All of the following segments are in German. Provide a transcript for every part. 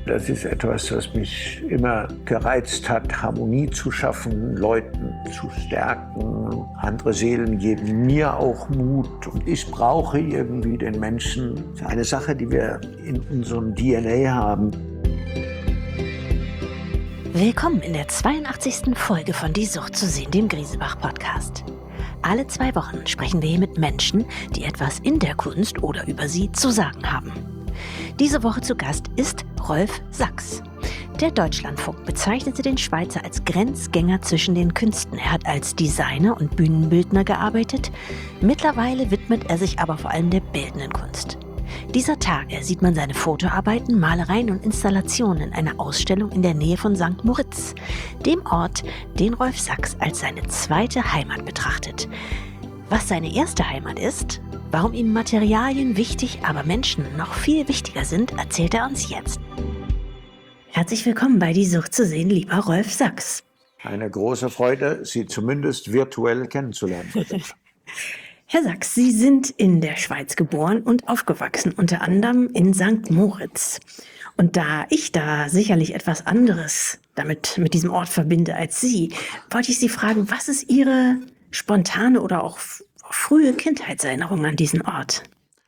Das ist etwas, was mich immer gereizt hat, Harmonie zu schaffen, Leuten zu stärken. Andere Seelen geben mir auch Mut und ich brauche irgendwie den Menschen. Das ist eine Sache, die wir in unserem DNA haben. Willkommen in der 82. Folge von Die Sucht zu sehen, dem Griesebach-Podcast. Alle 2 Wochen sprechen wir hier mit Menschen, die etwas in der Kunst oder über sie zu sagen haben. Diese Woche zu Gast ist Rolf Sachs. Der Deutschlandfunk bezeichnete den Schweizer als Grenzgänger zwischen den Künsten. Er hat als Designer und Bühnenbildner gearbeitet. Mittlerweile widmet er sich aber vor allem der bildenden Kunst. Dieser Tage sieht man seine Fotoarbeiten, Malereien und Installationen in einer Ausstellung in der Nähe von St. Moritz, dem Ort, den Rolf Sachs als seine zweite Heimat betrachtet. Was seine erste Heimat ist, warum ihm Materialien wichtig, aber Menschen noch viel wichtiger sind, erzählt er uns jetzt. Herzlich willkommen bei Die Sucht zu sehen, lieber Rolf Sachs. Eine große Freude, Sie zumindest virtuell kennenzulernen. Herr Sachs, Sie sind in der Schweiz geboren und aufgewachsen, unter anderem in St. Moritz. Und da ich da sicherlich etwas anderes mit diesem Ort verbinde als Sie, wollte ich Sie fragen, was ist Ihre spontane oder auch frühe Kindheitserinnerung an diesen Ort?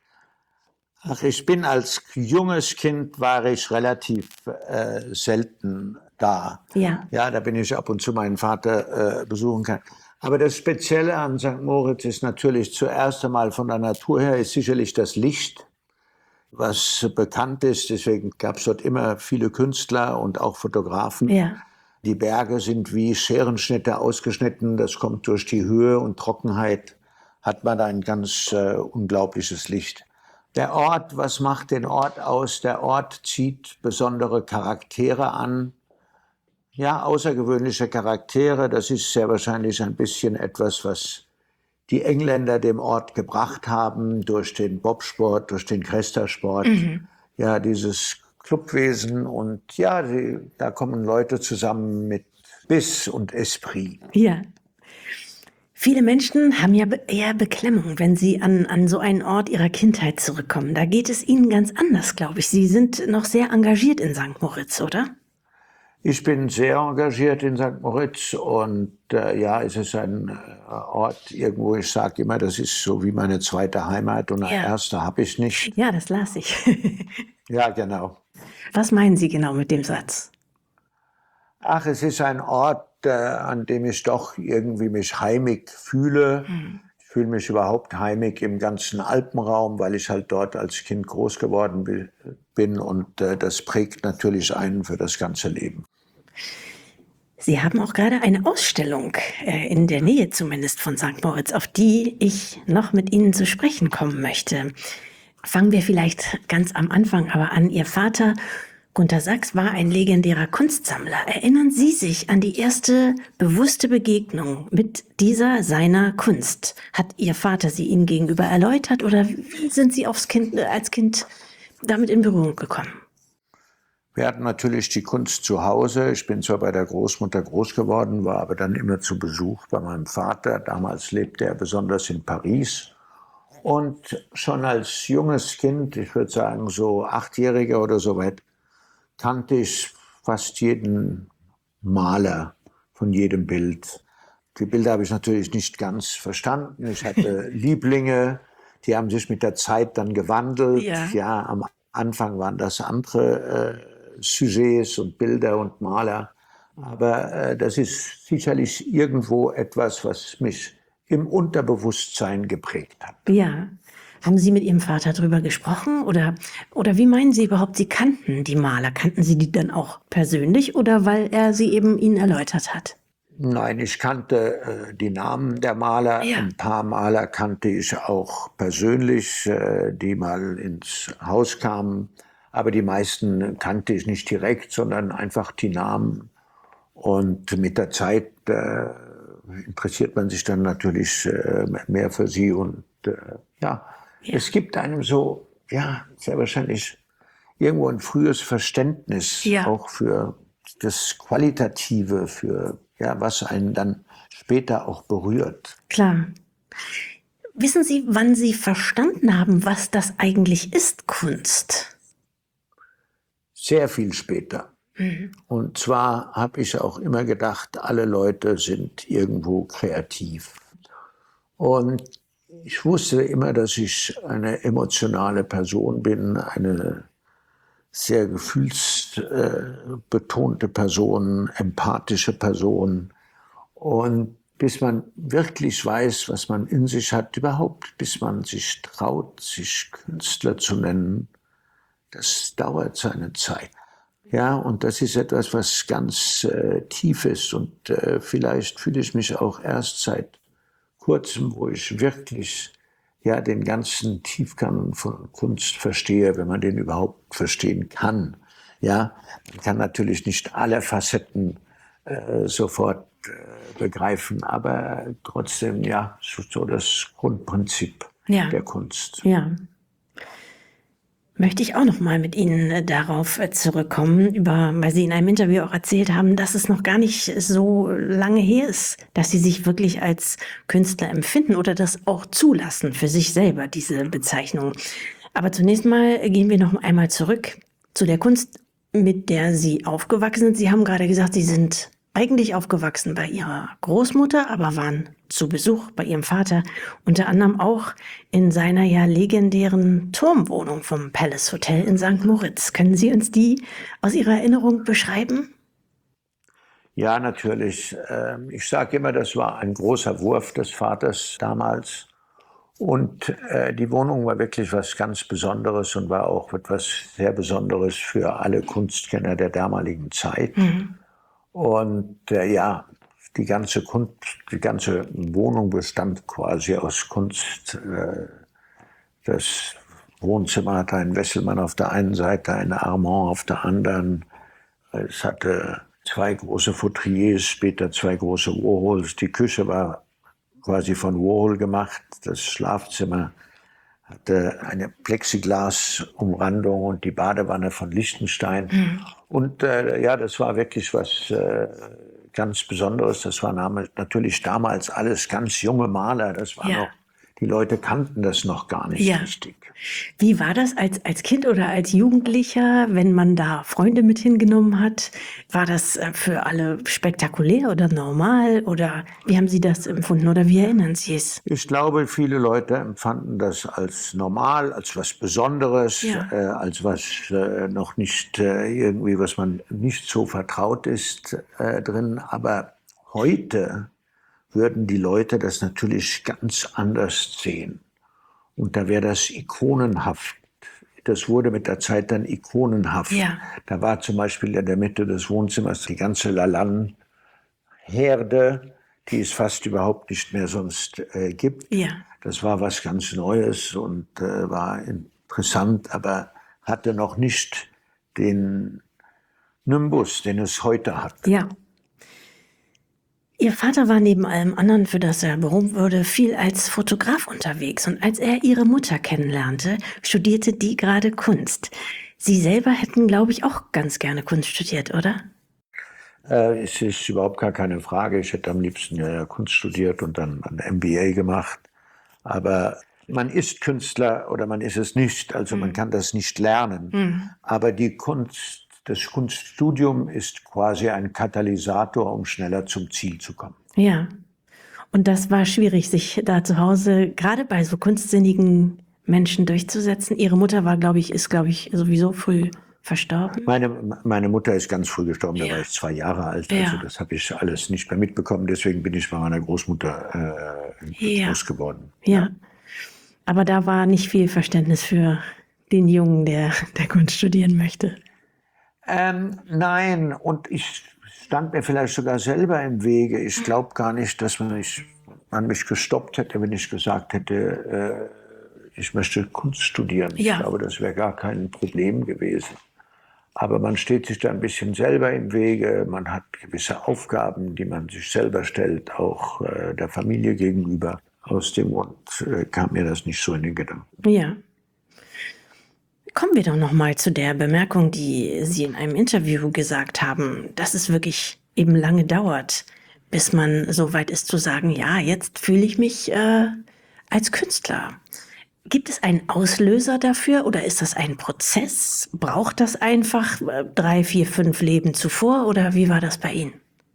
Ach, ich bin als junges Kind, war ich relativ selten da. Ja, Da bin ich ab und zu meinen Vater besuchen kann. Aber das Spezielle an St. Moritz ist natürlich zuerst einmal von der Natur her, ist sicherlich das Licht, was bekannt ist. Deswegen gab es dort immer viele Künstler und auch Fotografen. ja. Die Berge sind wie Scherenschnitte ausgeschnitten. Das kommt durch die Höhe und Trockenheit, hat man ein ganz unglaubliches Licht. Der Ort, was macht den Ort aus? Der Ort zieht besondere Charaktere an. Ja, außergewöhnliche Charaktere. Das ist sehr wahrscheinlich ein bisschen etwas, was die Engländer dem Ort gebracht haben, durch den Bobsport, durch den Cresta-Sport. Ja, dieses Clubwesen und ja, da kommen Leute zusammen mit Biss und Esprit. Ja. Viele Menschen haben ja eher Beklemmung, wenn sie an so einen Ort ihrer Kindheit zurückkommen. Da geht es Ihnen ganz anders, glaube ich. Sie sind noch sehr engagiert in St. Moritz, oder? Ich bin sehr engagiert in St. Moritz und es ist ein Ort, irgendwo, ich sage immer, das ist so wie meine zweite Heimat und eine erste habe ich nicht. Ja, das las ich. Ja, genau. Was meinen Sie genau mit dem Satz? Ach, es ist ein Ort, an dem ich doch irgendwie mich heimig fühle. Ich fühle mich überhaupt heimig im ganzen Alpenraum, weil ich halt dort als Kind groß geworden bin und das prägt natürlich einen für das ganze Leben. Sie haben auch gerade eine Ausstellung, in der Nähe zumindest von St. Moritz, auf die ich noch mit Ihnen zu sprechen kommen möchte. Fangen wir vielleicht ganz am Anfang aber an. Ihr Vater, Gunter Sachs, war ein legendärer Kunstsammler. Erinnern Sie sich an die erste bewusste Begegnung mit dieser seiner Kunst? Hat Ihr Vater sie Ihnen gegenüber erläutert oder wie sind Sie als Kind damit in Berührung gekommen? Wir hatten natürlich die Kunst zu Hause. Ich bin zwar bei der Großmutter groß geworden, war aber dann immer zu Besuch bei meinem Vater. Damals lebte er besonders in Paris. Und schon als junges Kind, ich würde sagen so 8-Jähriger oder so weit, kannte ich fast jeden Maler von jedem Bild. Die Bilder habe ich natürlich nicht ganz verstanden. Ich hatte Lieblinge, die haben sich mit der Zeit dann gewandelt. Ja, am Anfang waren das andere Sujets und Bilder und Maler. Aber das ist sicherlich irgendwo etwas, was mich im Unterbewusstsein geprägt hat. Ja. Haben Sie mit Ihrem Vater darüber gesprochen oder wie meinen Sie überhaupt, Sie kannten die Maler? Kannten Sie die dann auch persönlich oder weil er sie eben Ihnen erläutert hat? Nein, ich kannte die Namen der Maler. Ja. Ein paar Maler kannte ich auch persönlich, die mal ins Haus kamen. Aber die meisten kannte ich nicht direkt, sondern einfach die Namen. Und mit der Zeit interessiert man sich dann natürlich mehr für sie. Und es gibt einem so, sehr wahrscheinlich irgendwo ein frühes Verständnis auch für das Qualitative, für was einen dann später auch berührt. Klar. Wissen Sie, wann Sie verstanden haben, was das eigentlich ist, Kunst? Sehr viel später. Und zwar habe ich auch immer gedacht, alle Leute sind irgendwo kreativ. Und ich wusste immer, dass ich eine emotionale Person bin, eine sehr gefühlsbetonte Person, empathische Person. Und bis man wirklich weiß, was man in sich hat, überhaupt, bis man sich traut, sich Künstler zu nennen, das dauert seine Zeit. Ja, und das ist etwas, was ganz tief ist. Und vielleicht fühle ich mich auch erst seit kurzem, wo ich wirklich ja den ganzen Tiefgang von Kunst verstehe, wenn man den überhaupt verstehen kann. Ja, man kann natürlich nicht alle Facetten sofort begreifen, aber trotzdem ja so das Grundprinzip der Kunst. Ja. Möchte ich auch noch mal mit Ihnen darauf zurückkommen, weil Sie in einem Interview auch erzählt haben, dass es noch gar nicht so lange her ist, dass Sie sich wirklich als Künstler empfinden oder das auch zulassen für sich selber, diese Bezeichnung. Aber zunächst mal gehen wir noch einmal zurück zu der Kunst, mit der Sie aufgewachsen sind. Sie haben gerade gesagt, Sie sind eigentlich aufgewachsen bei Ihrer Großmutter, aber waren zu Besuch bei Ihrem Vater, unter anderem auch in seiner ja legendären Turmwohnung vom Palace Hotel in St. Moritz. Können Sie uns die aus Ihrer Erinnerung beschreiben? Ja, natürlich. Ich sage immer, das war ein großer Wurf des Vaters damals. Und die Wohnung war wirklich was ganz Besonderes und war auch etwas sehr Besonderes für alle Kunstkenner der damaligen Zeit. Und ja, die ganze Wohnung bestand quasi aus Kunst. Das Wohnzimmer hatte einen Wesselmann auf der einen Seite, eine Armand auf der anderen. Es hatte 2 große Fautriers, später 2 große Warhols. Die Küche war quasi von Warhol gemacht. Das Schlafzimmer hatte eine Plexiglasumrandung und die Badewanne von Liechtenstein. Und ja, das war wirklich was ganz Besonderes. Das war natürlich damals alles ganz junge Maler. Das war noch, die Leute kannten das noch gar nicht richtig. Wie war das als Kind oder als Jugendlicher, wenn man da Freunde mit hingenommen hat? War das für alle spektakulär oder normal? Oder wie haben Sie das empfunden oder wie erinnern Sie es? Ich glaube, viele Leute empfanden das als normal, als was Besonderes, als was noch nicht irgendwie, was man nicht so vertraut ist drin. Aber heute würden die Leute das natürlich ganz anders sehen. Und da wäre das ikonenhaft. Das wurde mit der Zeit dann ikonenhaft. Da war zum Beispiel in der Mitte des Wohnzimmers die ganze Lalanne-Herde, die es fast überhaupt nicht mehr sonst gibt. Das war was ganz Neues und war interessant, aber hatte noch nicht den Nimbus, den es heute hat. Ihr Vater war neben allem anderen, für das er berühmt wurde, viel als Fotograf unterwegs. Und als er Ihre Mutter kennenlernte, studierte die gerade Kunst. Sie selber hätten, glaube ich, auch ganz gerne Kunst studiert, oder? Es ist überhaupt gar keine Frage. Ich hätte am liebsten Kunst studiert und dann ein MBA gemacht. Aber man ist Künstler oder man ist es nicht. Also man kann das nicht lernen. Aber das Kunststudium ist quasi ein Katalysator, um schneller zum Ziel zu kommen. Ja. Und das war schwierig, sich da zu Hause, gerade bei so kunstsinnigen Menschen durchzusetzen. Ihre Mutter ist, glaube ich, sowieso früh verstorben. Meine Mutter ist ganz früh gestorben, da war ich 2 Jahre alt. Also das habe ich alles nicht mehr mitbekommen. Deswegen bin ich bei meiner Großmutter groß geworden. Aber da war nicht viel Verständnis für den Jungen, der Kunst studieren möchte. Nein, und ich stand mir vielleicht sogar selber im Wege. Ich glaube gar nicht, dass man mich gestoppt hätte, wenn ich gesagt hätte, ich möchte Kunst studieren. Ich glaube, das wäre gar kein Problem gewesen. Aber man steht sich da ein bisschen selber im Wege. Man hat gewisse Aufgaben, die man sich selber stellt, auch der Familie gegenüber. Aus dem Grund kam mir das nicht so in den Gedanken. Kommen wir doch noch mal zu der Bemerkung, die Sie in einem Interview gesagt haben, dass es wirklich eben lange dauert, bis man so weit ist zu sagen, ja, jetzt fühle ich mich als Künstler. Gibt es einen Auslöser dafür oder ist das ein Prozess? Braucht das einfach 3, 4, 5 Leben zuvor oder wie war das bei Ihnen?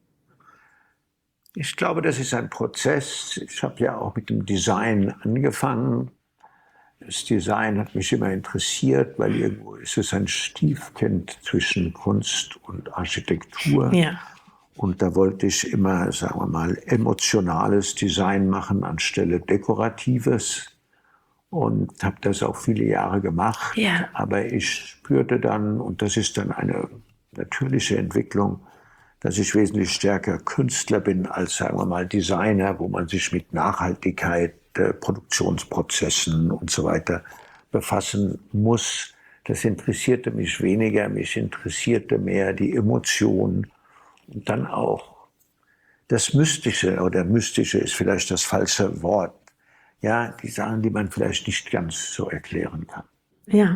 Ich glaube, das ist ein Prozess. Ich habe ja auch mit dem Design angefangen. Das Design hat mich immer interessiert, weil irgendwo ist es ein Stiefkind zwischen Kunst und Architektur. Ja. Und da wollte ich immer, sagen wir mal, emotionales Design machen anstelle dekoratives. Und habe das auch viele Jahre gemacht. Ja. Aber ich spürte dann, und das ist dann eine natürliche Entwicklung, dass ich wesentlich stärker Künstler bin als, sagen wir mal, Designer, wo man sich mit Nachhaltigkeit, Produktionsprozessen und so weiter befassen muss. Das interessierte mich weniger. Mich interessierte mehr die Emotion und dann auch das Mystische, oder Mystische ist vielleicht das falsche Wort. Ja, die Sachen, die man vielleicht nicht ganz so erklären kann. Ja.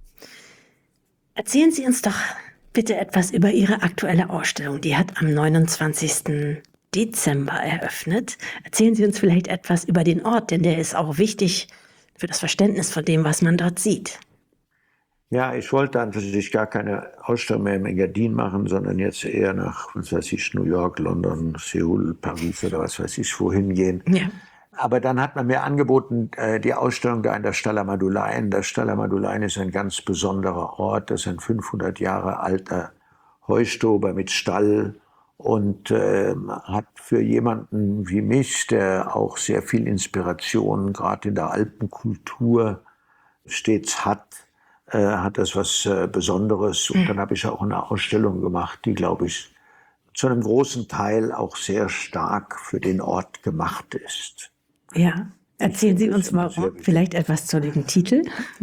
Erzählen Sie uns doch bitte etwas über Ihre aktuelle Ausstellung. Die hat am 29. Dezember eröffnet. Erzählen Sie uns vielleicht etwas über den Ort, denn der ist auch wichtig für das Verständnis von dem, was man dort sieht. Ja, ich wollte natürlich gar keine Ausstellung mehr im Engadin machen, sondern jetzt eher nach, was weiß ich, New York, London, Seoul, Paris oder was weiß ich, wohin gehen. Ja. Aber dann hat man mir angeboten, die Ausstellung da in der Stalla Madeleine. Der Stalla Madeleine ist ein ganz besonderer Ort. Das ist ein 500 Jahre alter Heustober mit Stall und hat für jemanden wie mich, der auch sehr viel Inspiration gerade in der Alpenkultur stets hat das was Besonderes. Und dann habe ich auch eine Ausstellung gemacht, die, glaube ich, zu einem großen Teil auch sehr stark für den Ort gemacht ist. Ja, erzählen Sie uns mal vielleicht etwas zu dem Titel.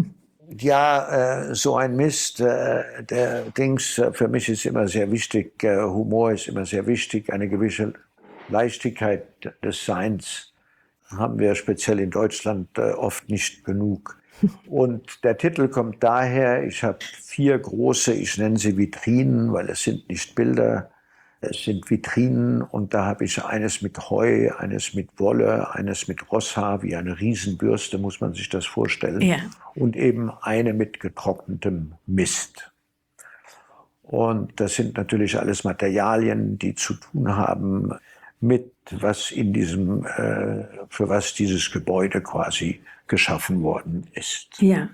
Ja, so ein Mist, der Dings, für mich ist immer sehr wichtig, Humor ist immer sehr wichtig, eine gewisse Leichtigkeit des Seins haben wir speziell in Deutschland oft nicht genug. Und der Titel kommt daher, ich habe 4 große, ich nenne sie Vitrinen, weil es sind nicht Bilder, es sind Vitrinen und da habe ich eines mit Heu, eines mit Wolle, eines mit Rosshaar, wie eine Riesenbürste, muss man sich das vorstellen. Ja. Und eben eine mit getrocknetem Mist. Und das sind natürlich alles Materialien, die zu tun haben mit, was in diesem, für was dieses Gebäude quasi geschaffen worden ist. Ja.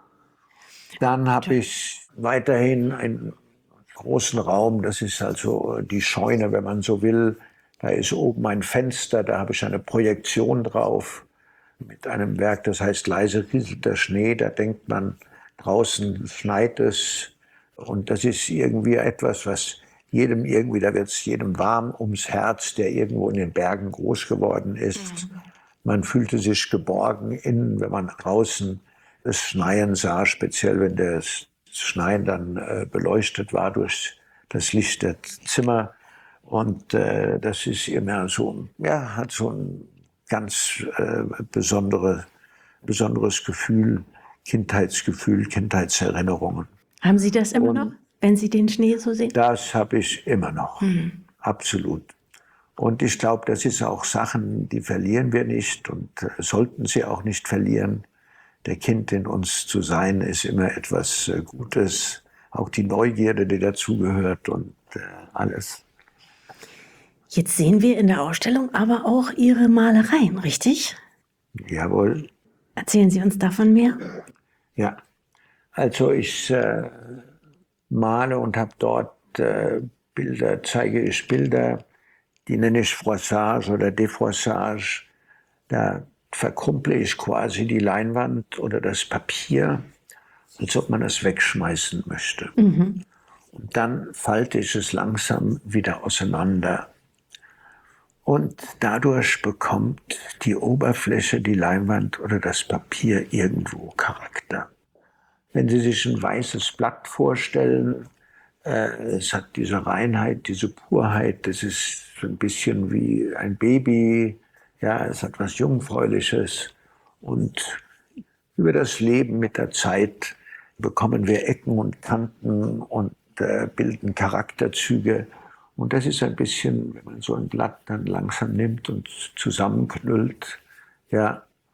Dann habe ich weiterhin einen großen Raum, das ist also die Scheune, wenn man so will. Da ist oben ein Fenster, da habe ich eine Projektion drauf mit einem Werk, das heißt Leise rieselt der Schnee. Da denkt man, draußen schneit es. Und das ist irgendwie etwas, was jedem irgendwie, da wird es jedem warm ums Herz, der irgendwo in den Bergen groß geworden ist. Man fühlte sich geborgen innen, wenn man draußen das Schneien sah, speziell wenn das Schneien dann beleuchtet war durch das Licht der Zimmer. Und das ist immer so, ja, hat so ein ganz besonderes Gefühl, Kindheitsgefühl, Kindheitserinnerungen. Haben Sie das immer noch, wenn Sie den Schnee so sehen? Das habe ich immer noch, absolut. Und ich glaube, das ist auch Sachen, die verlieren wir nicht und sollten sie auch nicht verlieren. Der Kind in uns zu sein, ist immer etwas Gutes. Auch die Neugierde, die dazugehört und alles. Jetzt sehen wir in der Ausstellung aber auch Ihre Malereien, richtig? Jawohl. Erzählen Sie uns davon mehr. Ja, also ich male und habe dort Bilder, zeige ich Bilder, die nenne ich Froissage oder Defroissage. Da verkrumple ich quasi die Leinwand oder das Papier, als ob man es wegschmeißen möchte. Und dann falte ich es langsam wieder auseinander. Und dadurch bekommt die Oberfläche, die Leinwand oder das Papier irgendwo Charakter. Wenn Sie sich ein weißes Blatt vorstellen, es hat diese Reinheit, diese Purheit, das ist so ein bisschen wie ein Baby, ja, es hat was Jungfräuliches. Und über das Leben mit der Zeit bekommen wir Ecken und Kanten und bilden Charakterzüge. Und das ist ein bisschen, wenn man so ein Blatt dann langsam nimmt und zusammenknüllt, ja,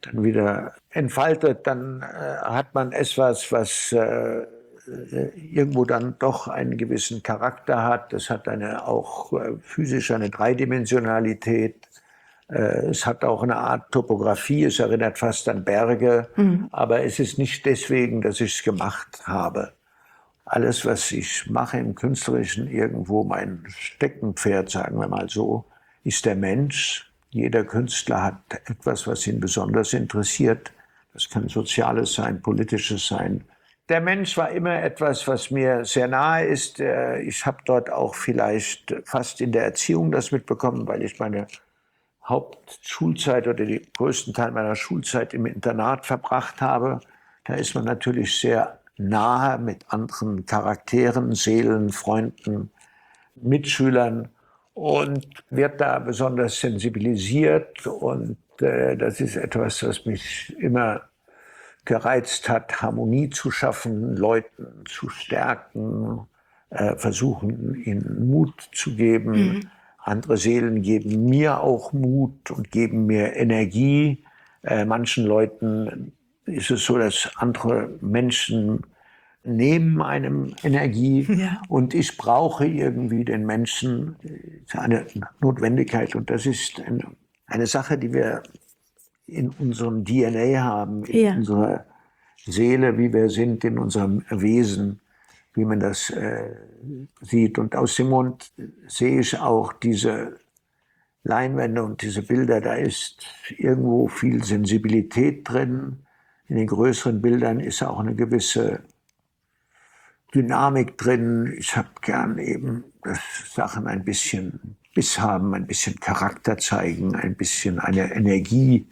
dann wieder entfaltet, dann hat man etwas, was irgendwo dann doch einen gewissen Charakter hat. Es hat auch physisch eine Dreidimensionalität. Es hat auch eine Art Topografie, es erinnert fast an Berge, aber es ist nicht deswegen, dass ich es gemacht habe. Alles, was ich mache im Künstlerischen, irgendwo mein Steckenpferd, sagen wir mal so, ist der Mensch. Jeder Künstler hat etwas, was ihn besonders interessiert. Das kann Soziales sein, Politisches sein. Der Mensch war immer etwas, was mir sehr nahe ist. Ich habe dort auch vielleicht fast in der Erziehung das mitbekommen, weil ich meine Hauptschulzeit oder den größten Teil meiner Schulzeit im Internat verbracht habe. Da ist man natürlich sehr nahe mit anderen Charakteren, Seelen, Freunden, Mitschülern und wird da besonders sensibilisiert. Und das ist etwas, was mich immer gereizt hat, Harmonie zu schaffen, Leuten zu stärken, versuchen, ihnen Mut zu geben. Andere Seelen geben mir auch Mut und geben mir Energie. Manchen Leuten ist es so, dass andere Menschen nehmen einem Energie. Ja. Und ich brauche irgendwie den Menschen, eine Notwendigkeit. Und das ist eine Sache, die wir in unserem DNA haben, in unserer Seele, wie wir sind, in unserem Wesen, wie man das sieht. Und aus dem Mund sehe ich auch diese Leinwände und diese Bilder, da ist irgendwo viel Sensibilität drin. In den größeren Bildern ist auch eine gewisse Dynamik drin. Ich habe gern eben, dass Sachen ein bisschen Biss haben, ein bisschen Charakter zeigen, ein bisschen eine Energie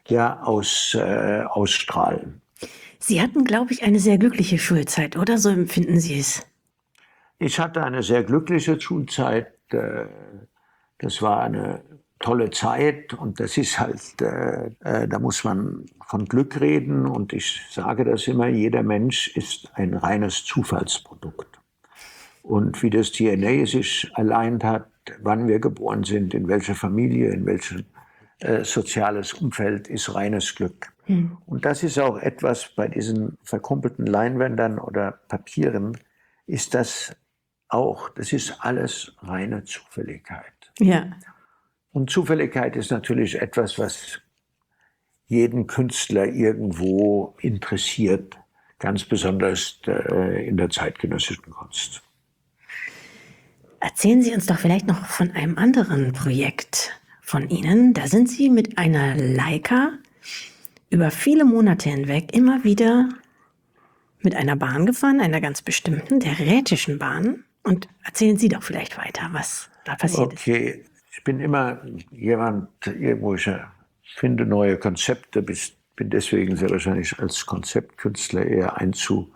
ausstrahlen. Sie hatten, glaube ich, eine sehr glückliche Schulzeit, oder? So empfinden Sie es? Ich hatte eine sehr glückliche Schulzeit. Das war eine tolle Zeit und das ist halt, da muss man von Glück reden und ich sage das immer, jeder Mensch ist ein reines Zufallsprodukt. Und wie das DNA sich allein hat, wann wir geboren sind, in welcher Familie, in welchem soziales Umfeld, ist reines Glück. Und das ist auch etwas bei diesen verkumpelten Leinwändern oder Papieren, ist das auch, das ist alles reine Zufälligkeit. Ja. Und Zufälligkeit ist natürlich etwas, was jeden Künstler irgendwo interessiert, ganz besonders in der zeitgenössischen Kunst. Erzählen Sie uns doch vielleicht noch von einem anderen Projekt von Ihnen. Da sind Sie mit einer Leica über viele Monate hinweg immer wieder mit einer Bahn gefahren, einer ganz bestimmten, der Rätischen Bahn. Und erzählen Sie doch vielleicht weiter, was da passiert ist. Okay, ich bin immer jemand, irgendwo ich finde neue Konzepte, bin deswegen sehr wahrscheinlich als Konzeptkünstler eher einzustufen.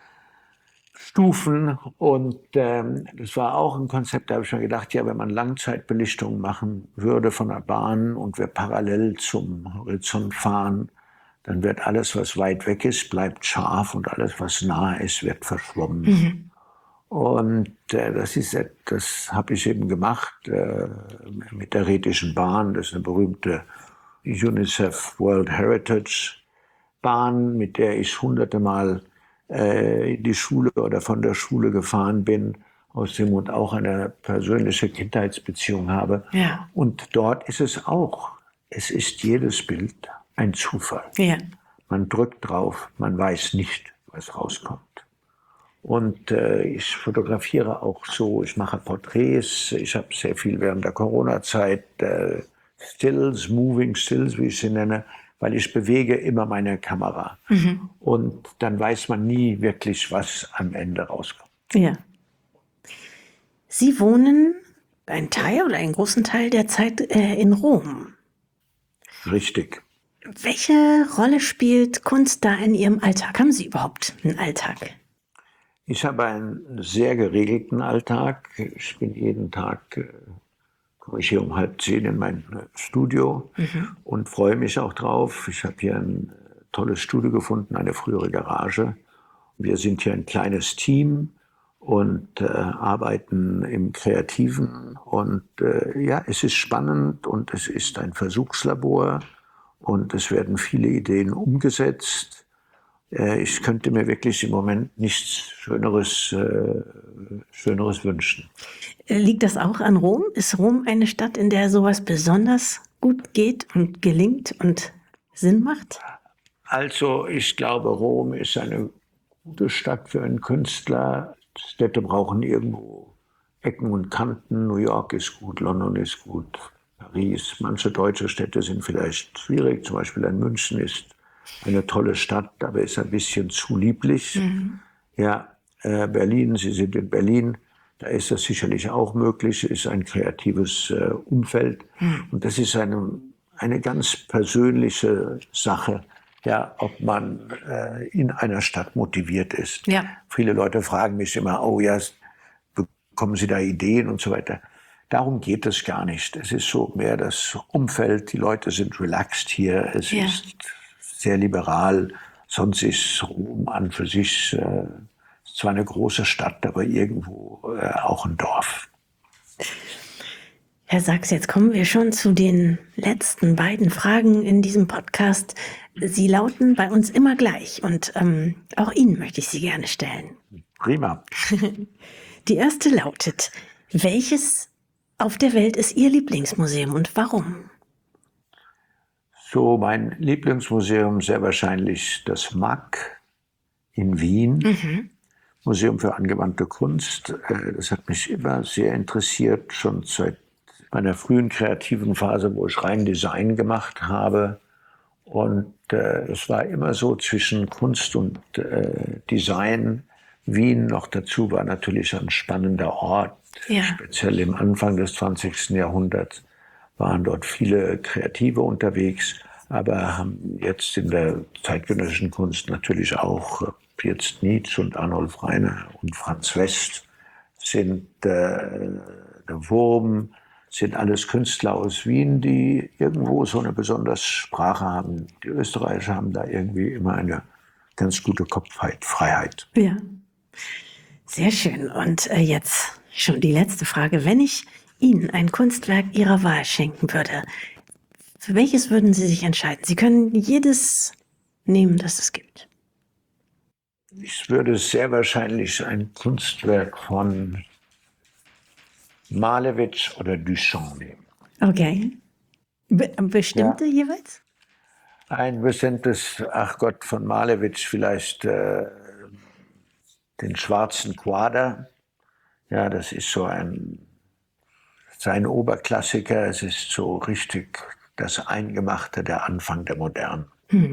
Und das war auch ein Konzept, da habe ich mir gedacht, ja, wenn man Langzeitbelichtungen machen würde von der Bahn und wir parallel zum Horizont fahren, dann wird alles, was weit weg ist, bleibt scharf und alles, was nah ist, wird verschwommen. Und das habe ich eben gemacht mit der Rätischen Bahn. Das ist eine berühmte UNICEF World Heritage Bahn, mit der ich hunderte Mal in die Schule oder von der Schule gefahren bin, aus dem Grund auch eine persönliche Kindheitsbeziehung habe. Ja. Und dort ist es auch. Es ist jedes Bild ein Zufall. Ja. Man drückt drauf, man weiß nicht, was rauskommt. Und ich fotografiere auch so, ich mache Porträts, ich habe sehr viel während der Corona-Zeit Stills, Moving Stills, wie ich sie nenne, weil ich bewege immer meine Kamera. Und dann weiß man nie wirklich, was am Ende rauskommt. Ja. Sie wohnen einen Teil oder einen großen Teil der Zeit in Rom. Richtig. Welche Rolle spielt Kunst da in Ihrem Alltag? Haben Sie überhaupt einen Alltag? Ich habe einen sehr geregelten Alltag. Ich bin jeden Tag, komme ich hier um 9:30 in mein Studio und freue mich auch drauf. Ich habe hier ein tolles Studio gefunden, eine frühere Garage. Wir sind hier ein kleines Team und arbeiten im Kreativen. Und ja, es ist spannend und es ist ein Versuchslabor. und es werden viele Ideen umgesetzt. Ich könnte mir wirklich im Moment nichts Schöneres wünschen. Liegt das auch an Rom? Ist Rom eine Stadt, in der sowas besonders gut geht und gelingt und Sinn macht? Also ich glaube, Rom ist eine gute Stadt für einen Künstler. Städte brauchen irgendwo Ecken und Kanten. New York ist gut, London ist gut, Paris. Manche deutsche Städte sind vielleicht schwierig. Zum Beispiel ein München ist eine tolle Stadt, aber ist ein bisschen zu lieblich. Ja, Berlin, Sie sind in Berlin, da ist das sicherlich auch möglich, ist ein kreatives Umfeld. Und das ist eine ganz persönliche Sache, ja, ob man in einer Stadt motiviert ist. Ja. Viele Leute fragen mich immer, oh ja, bekommen Sie da Ideen und so weiter. Darum geht es gar nicht. Es ist so mehr das Umfeld, die Leute sind relaxed hier, es ist sehr liberal. Sonst ist Rom an für sich zwar eine große Stadt, aber irgendwo auch ein Dorf. Herr Sachs, jetzt kommen wir schon zu den letzten beiden Fragen in diesem Podcast. Sie lauten bei uns immer gleich und auch Ihnen möchte ich sie gerne stellen. Prima. Die erste lautet, welches auf der Welt ist Ihr Lieblingsmuseum und warum? So, mein Lieblingsmuseum sehr wahrscheinlich das MAK in Wien. Museum für angewandte Kunst. Das hat mich immer sehr interessiert, schon seit meiner frühen kreativen Phase, wo ich rein Design gemacht habe. Und es war immer so zwischen Kunst und Design. Wien noch dazu war natürlich ein spannender Ort, speziell im Anfang des 20. Jahrhunderts waren dort viele Kreative unterwegs, aber haben jetzt in der zeitgenössischen Kunst natürlich auch jetzt Nietzsche und Arnulf Rainer und Franz West sind der Wurm, sind alles Künstler aus Wien, die irgendwo so eine besondere Sprache haben. Die Österreicher haben da irgendwie immer eine ganz gute Kopffreiheit. Ja, sehr schön. Und jetzt schon die letzte Frage. Wenn ich Ihnen ein Kunstwerk Ihrer Wahl schenken würde, für welches würden Sie sich entscheiden? Sie können jedes nehmen, das es gibt. Ich würde sehr wahrscheinlich ein Kunstwerk von Malevich oder Duchamp nehmen. Okay. Bestimmte jeweils? Ein bestimmtes, ach Gott, von Malevich vielleicht den schwarzen Quader. Ja, das ist so sein Oberklassiker. Es ist so richtig das Eingemachte, der Anfang der Moderne.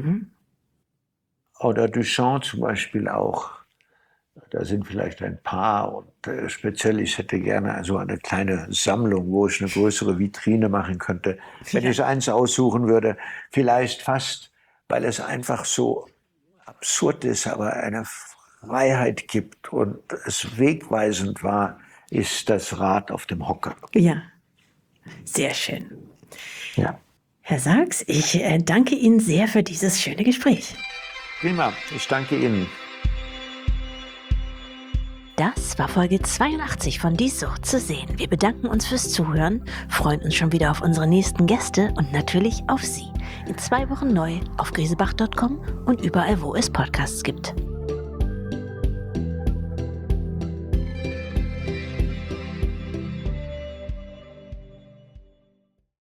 Oder Duchamp zum Beispiel auch. Da sind vielleicht ein paar und speziell, ich hätte gerne also eine kleine Sammlung, wo ich eine größere Vitrine machen könnte. Wenn ich eins aussuchen würde, vielleicht fast, weil es einfach so absurd ist, aber eine Freiheit gibt und es wegweisend war, ist das Rad auf dem Hocker. Ja, sehr schön. Ja. Herr Sachs, ich danke Ihnen sehr für dieses schöne Gespräch. Prima, ich danke Ihnen. Das war Folge 82 von Die Sucht zu sehen. Wir bedanken uns fürs Zuhören, freuen uns schon wieder auf unsere nächsten Gäste und natürlich auf Sie. In 2 Wochen neu auf griesebach.com und überall, wo es Podcasts gibt.